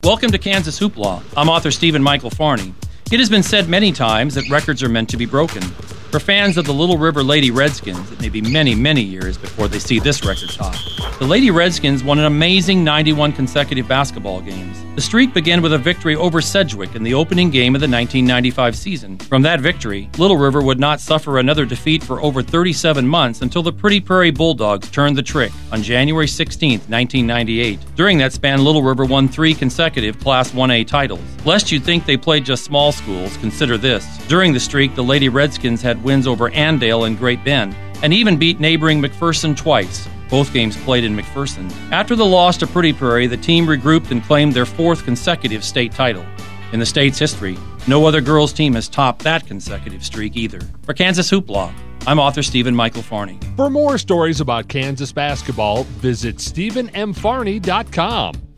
Welcome to Kansas Hoopla. I'm author Stephen Michael Farney. It has been said many times that records are meant to be broken. For fans of the Little River Lady Redskins, it may be many, many years before they see this record top. The Lady Redskins won an amazing 91 consecutive basketball games. The streak began with a victory over Sedgwick in the opening game of the 1995 season. From that victory, Little River would not suffer another defeat for over 37 months until the Pretty Prairie Bulldogs turned the trick on January 16, 1998. During that span, Little River won 3 consecutive Class 1A titles. Lest you'd think they played just small schools, consider this. During the streak, the Lady Redskins had wins over Andale and Great Bend, and even beat neighboring McPherson twice. Both games played in McPherson. After the loss to Pretty Prairie, the team regrouped and claimed their 4th consecutive state title. In the state's history, no other girls' team has topped that consecutive streak either. For Kansas Hoopla, I'm author Stephen Michael Farney. For more stories about Kansas basketball, visit StephenMFarney.com.